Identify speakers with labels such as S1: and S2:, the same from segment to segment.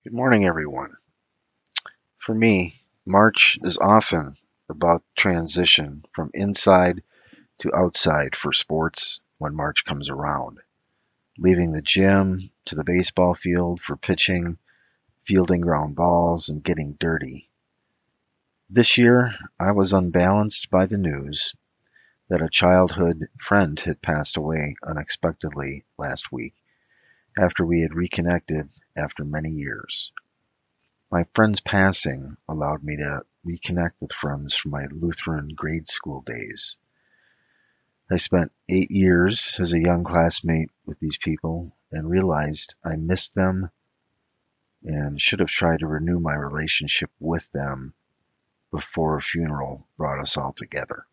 S1: Good morning, everyone. For me, March is often about transition from inside to outside for sports when March comes around, leaving the gym to the baseball field for pitching, fielding ground balls, and getting dirty. This year, I was unbalanced by the news that a childhood friend had passed away unexpectedly last week after we had reconnected after many years. My friend's passing allowed me to reconnect with friends from my Lutheran grade school days. I spent 8 years as a young classmate with these people and realized I missed them and should have tried to renew my relationship with them before a funeral brought us all together.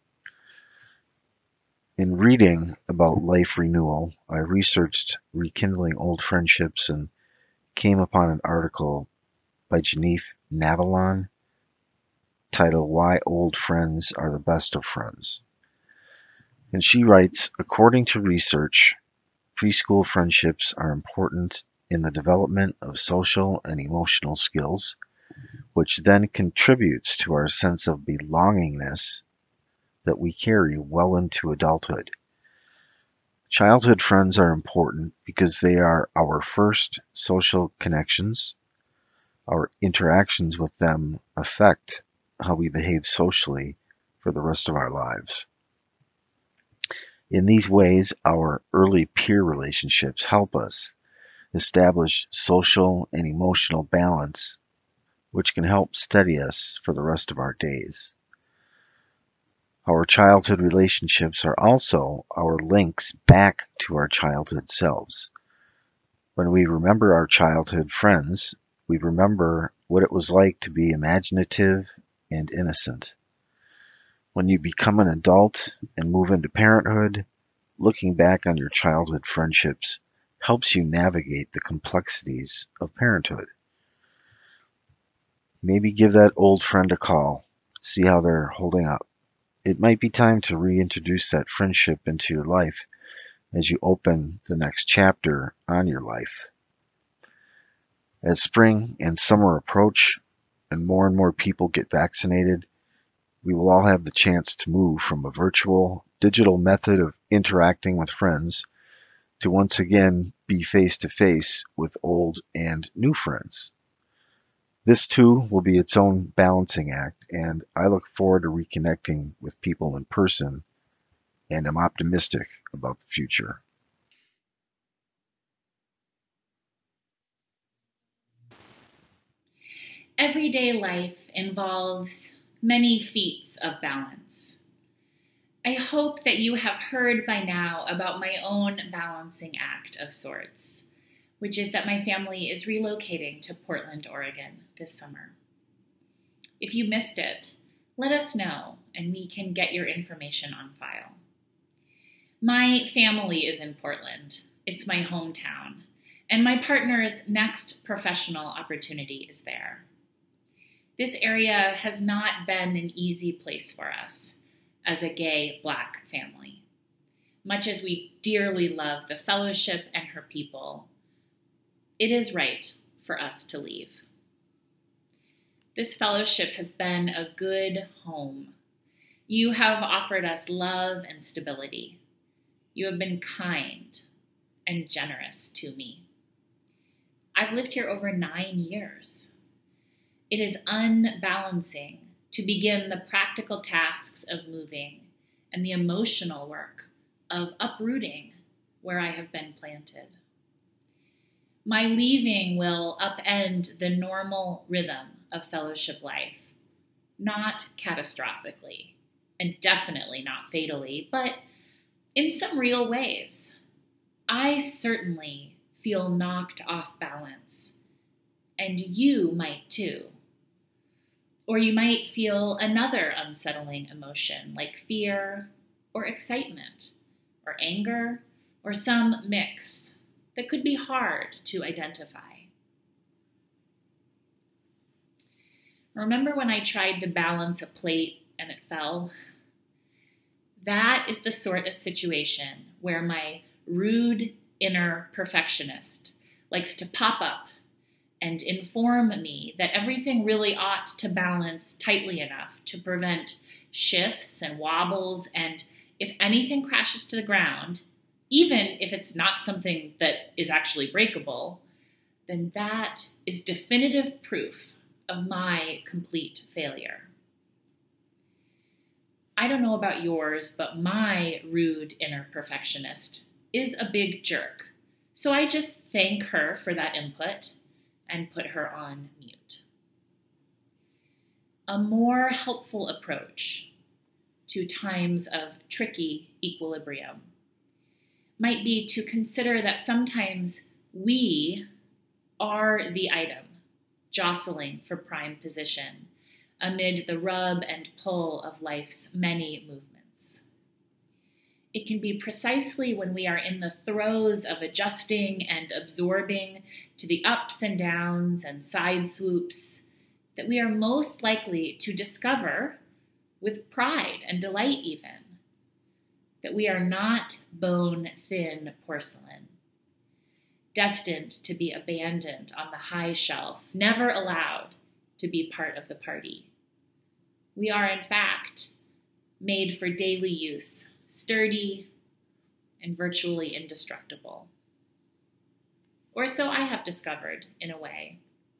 S1: In reading about life renewal, I researched rekindling old friendships and came upon an article by Genevieve Navalon titled Why Old Friends Are the Best of Friends. And she writes, according to research, preschool friendships are important in the development of social and emotional skills, which then contributes to our sense of belongingness that we carry well into adulthood. Childhood friends are important because they are our first social connections. Our interactions with them affect how we behave socially for the rest of our lives. In these ways, our early peer relationships help us establish social and emotional balance, which can help steady us for the rest of our days. Our childhood relationships are also our links back to our childhood selves. When we remember our childhood friends, we remember what it was like to be imaginative and innocent. When you become an adult and move into parenthood, looking back on your childhood friendships helps you navigate the complexities of parenthood. Maybe give that old friend a call, see how they're holding up. It might be time to reintroduce that friendship into your life as you open the next chapter on your life. As spring and summer approach and more people get vaccinated, we will all have the chance to move from a virtual, digital method of interacting with friends to once again be face to face with old and new friends. This too will be its own balancing act, and I look forward to reconnecting with people in person and am optimistic about the future.
S2: Everyday life involves many feats of balance. I hope that you have heard by now about my own balancing act of sorts, which is that my family is relocating to Portland, Oregon this summer. If you missed it, let us know and we can get your information on file. My family is in Portland. It's my hometown, and my partner's next professional opportunity is there. This area has not been an easy place for us as a gay Black family. Much as we dearly love the fellowship and her people, it is right for us to leave. This fellowship has been a good home. You have offered us love and stability. You have been kind and generous to me. I've lived here over 9 years. It is unbalancing to begin the practical tasks of moving and the emotional work of uprooting where I have been planted. My leaving will upend the normal rhythm of fellowship life, not catastrophically, and definitely not fatally, but in some real ways. I certainly feel knocked off balance, and you might too. Or you might feel another unsettling emotion like fear or excitement or anger or some mix that could be hard to identify. Remember when I tried to balance a plate and it fell? That is the sort of situation where my rude inner perfectionist likes to pop up and inform me that everything really ought to balance tightly enough to prevent shifts and wobbles, and if anything crashes to the ground, even if it's not something that is actually breakable, then that is definitive proof of my complete failure. I don't know about yours, but my rude inner perfectionist is a big jerk. So I just thank her for that input and put her on mute. A more helpful approach to times of tricky equilibrium might be to consider that sometimes we are the item jostling for prime position amid the rub and pull of life's many movements. It can be precisely when we are in the throes of adjusting and absorbing to the ups and downs and side swoops that we are most likely to discover, with pride and delight even, that we are not bone-thin porcelain, destined to be abandoned on the high shelf, never allowed to be part of the party. We are, in fact, made for daily use, sturdy and virtually indestructible. Or so I have discovered, in a way.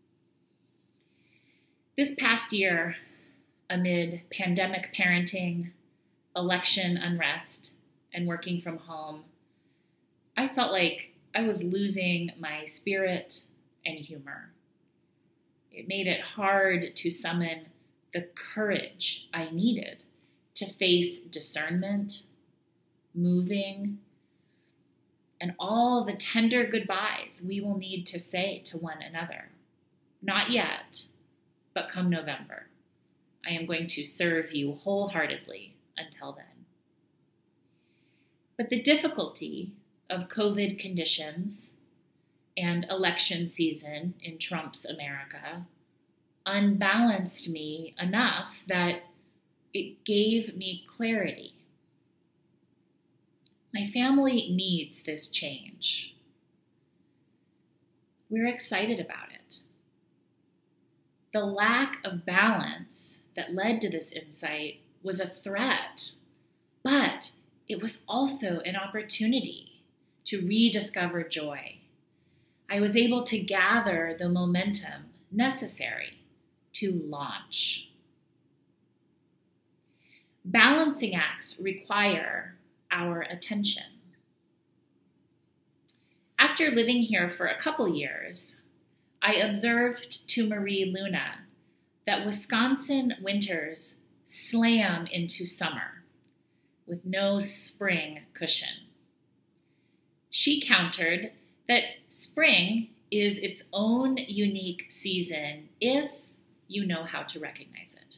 S2: This past year, amid pandemic parenting, election unrest, and working from home, I felt like I was losing my spirit and humor. It made it hard to summon the courage I needed to face discernment, moving, and all the tender goodbyes we will need to say to one another. Not yet, but come November, I am going to serve you wholeheartedly until then. But the difficulty of COVID conditions and election season in Trump's America unbalanced me enough that it gave me clarity. My family needs this change. We're excited about it. The lack of balance that led to this insight was a threat, but it was also an opportunity to rediscover joy. I was able to gather the momentum necessary to launch. Balancing acts require our attention. After living here for a couple years, I observed to Marie Luna that Wisconsin winters slam into summer with no spring cushion. She countered that spring is its own unique season if you know how to recognize it.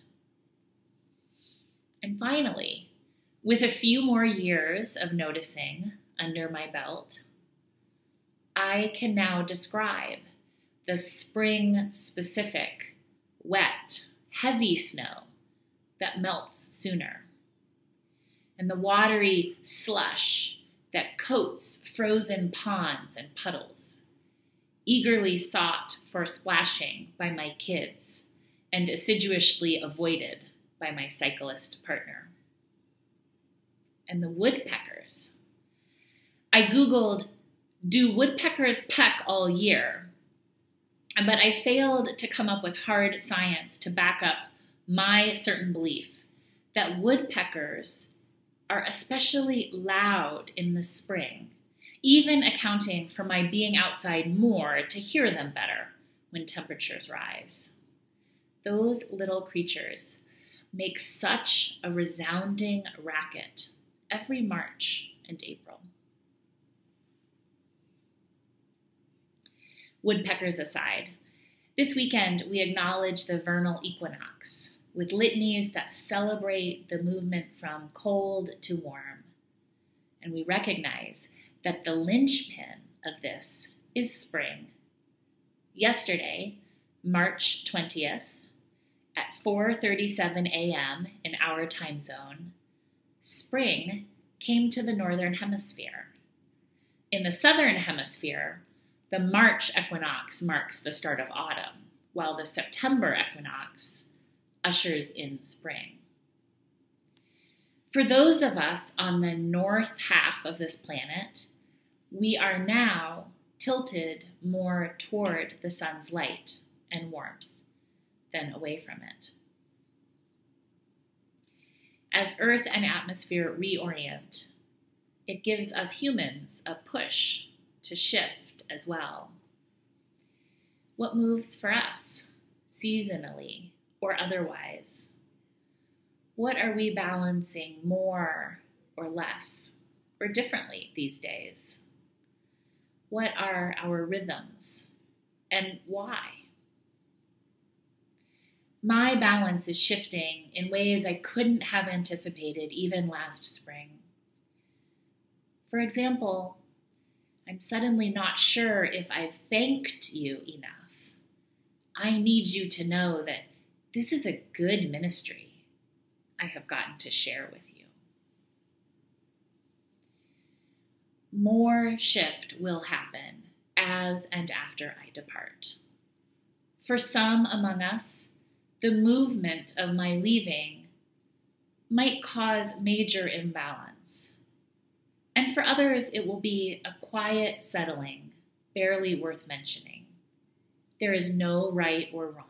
S2: And finally, with a few more years of noticing under my belt, I can now describe the spring-specific, wet, heavy snow that melts sooner, and the watery slush that coats frozen ponds and puddles, eagerly sought for splashing by my kids and assiduously avoided by my cyclist partner. And the woodpeckers. I Googled, do woodpeckers peck all year? But I failed to come up with hard science to back up my certain belief that woodpeckers are especially loud in the spring, even accounting for my being outside more to hear them better when temperatures rise. Those little creatures make such a resounding racket every March and April. Woodpeckers aside, this weekend we acknowledge the vernal equinox with litanies that celebrate the movement from cold to warm. And we recognize that the linchpin of this is spring. Yesterday, March 20th, at 4:37 a.m. in our time zone, spring came to the northern hemisphere. In the southern hemisphere, The March equinox marks the start of autumn, while the September equinox ushers in spring. For those of us on the north half of this planet, we are now tilted more toward the sun's light and warmth than away from it. As Earth and atmosphere reorient, it gives us humans a push to shift as well. What moves for us, seasonally or otherwise? What are we balancing more or less or differently these days? What are our rhythms and why? My balance is shifting in ways I couldn't have anticipated even last spring. For example, I'm suddenly not sure if I've thanked you enough. I need you to know that this is a good ministry I have gotten to share with you. More shift will happen as and after I depart. For some among us, the movement of my leaving might cause major imbalance. And for others, it will be a quiet settling, barely worth mentioning. There is no right or wrong.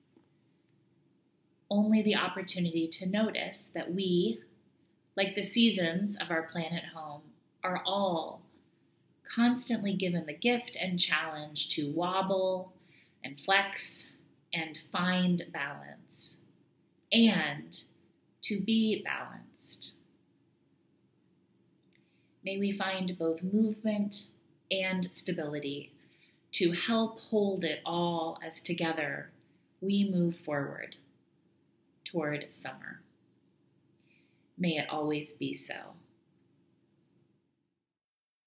S2: Only the opportunity to notice that we, like the seasons of our planet home, are all constantly given the gift and challenge to wobble and flex and find balance, and to be balanced. May we find both movement and stability to help hold it all as together we move forward toward summer. May it always be so.